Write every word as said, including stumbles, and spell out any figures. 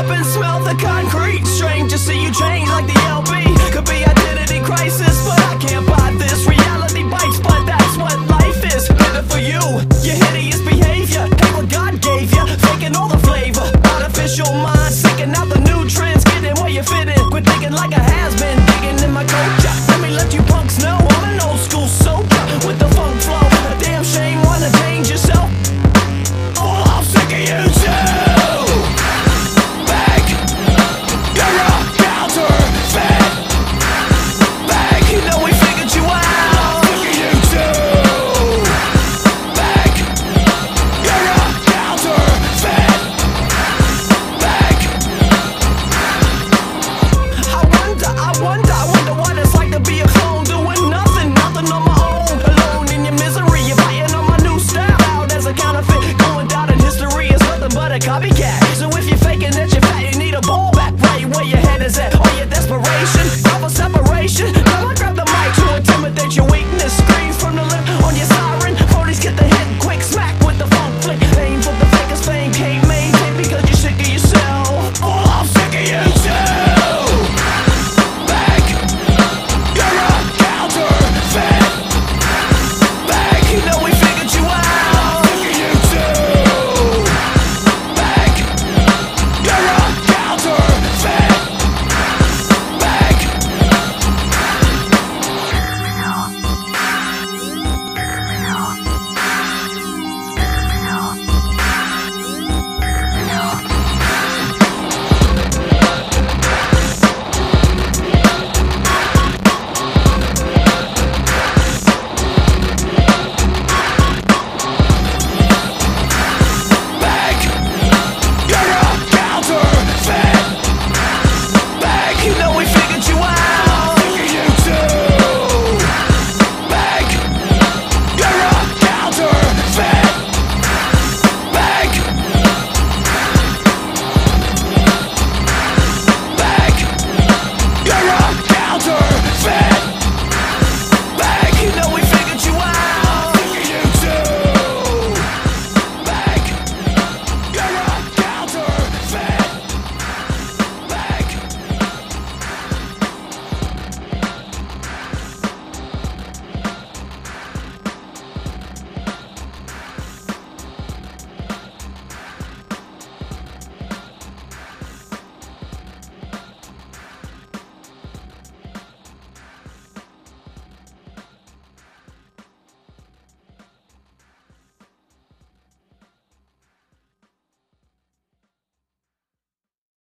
up and smell the concrete. Strange to see you change like the L B. Could be identity crisis, but I can't buy this. Reality bites, but that's what life is. Better for you, your hideous behavior. Take what God gave you, faking all the flavor. Artificial mind, seeking out the nutrients. Getting where you fit in, quit thinking like a has-been. Digging in my culture, let me let you punks know I'm an old school soldier with the funk flow. A damn shame, wanna change yourself. Oh, I'm sick of you too. Back, you're a counterfeit. Back, you know we figured you out. I'm sick of you too. Back, you're a counterfeit. Back. I wonder, I wonder, I wonder what it's like to be a clone, doing nothing, nothing on my own, alone in your misery. You're biting on my new style, out as a counterfeit, going down in history is nothing but a copycat. So if you're faking that you're fat, you need a ball back right where your head is at. All your desperation,